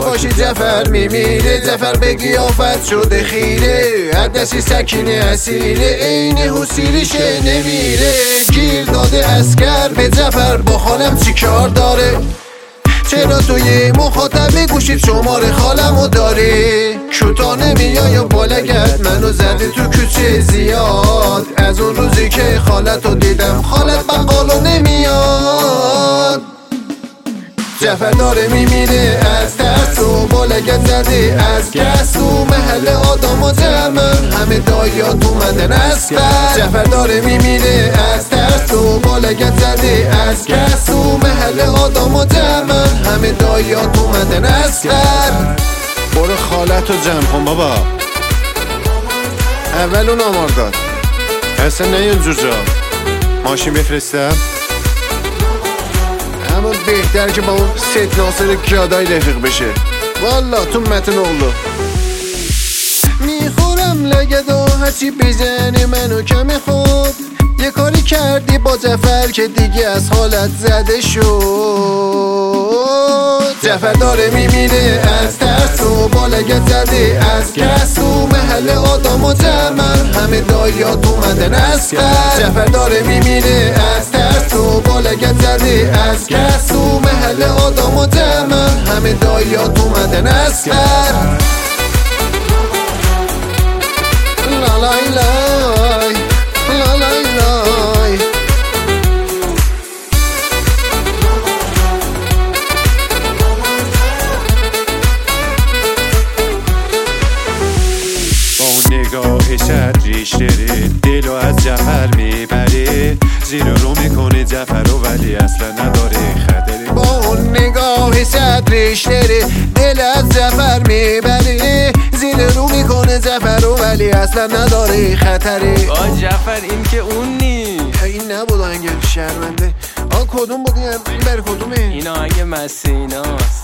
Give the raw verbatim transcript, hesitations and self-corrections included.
باشی جعفر میمیره. جعفر به قیافت شده خیره، عدسی سکینه اسیره، عین حسیریشه نمیره. گیر داده اسکر به جعفر با خالم چی کار داره؟ چرا توی مخاطب گوشید شماره خالمو داری؟ کتا نمیای یا بالگرد منو زده تو کوچه زیاد. از اون روزی که خالتو دیدم خالت بقالو نمیاد. جعفر داره میمیره از ترس و بالگرد زده از کس. تو محل آدم و جمن همه دایات اومدن اسفر. جعفر داره میمیره از ترس و بالگرد زده از کس. تو محل آدم و جمن همه دایات اومدن اسفر. برو خالتو جمع کن بابا، اول اون آمار داد. اصلا نه اونجور جا ماشین بفرستم. اما بهتر که با اون سید ناصر کیادای رفیق بشه. والا تو متن اولو میخورم لگدا هرچی بزنه منو کم خوب. یه کاری کردی با جعفر که دیگه از حالت زده شد. جعفر داره میمیره از ترس و بالگرد زده از کس. تو محل آدم و جمن همه دایات اومدن اسفر. جعفر داره میمیره از ترس و بالگرد زده از کس. تو محل آدم و جمن همه دایات اومدن اسفر. لا لای لای لا لای لای. با اون نگاه شد ریش داره، دلو از جعفر میبره. زیر رو میکنه جعفر رو ولی اصلا نداره خطری. با اون نگاه شد ریش داره، دل از جعفر میبره. زیر رو میکنه جعفر رو ولی اصلا نداره خطری. آ جعفر این که اون نی، این نبود آهنگ شرمنده. آن کدوم بود؟ این بر کدومه؟ این آهنگ مسیناست.